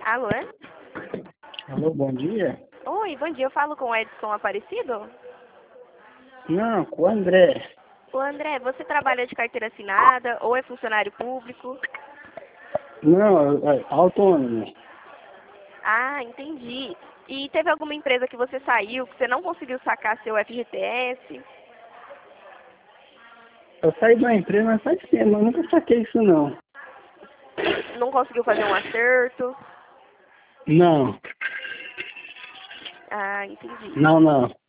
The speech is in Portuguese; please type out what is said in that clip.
Alô? Alô, bom dia? Oi, bom dia. Eu falo com o Edson Aparecido? Não, com o André. Ô, André, você trabalha de carteira assinada ou é funcionário público? Não, é autônomo. Ah, entendi. E teve alguma empresa que você saiu, que você não conseguiu sacar seu FGTS? Eu saí de uma empresa, mas faz tempo, eu nunca saquei isso não. Não conseguiu fazer um acerto? Não, Ah, entendi. não.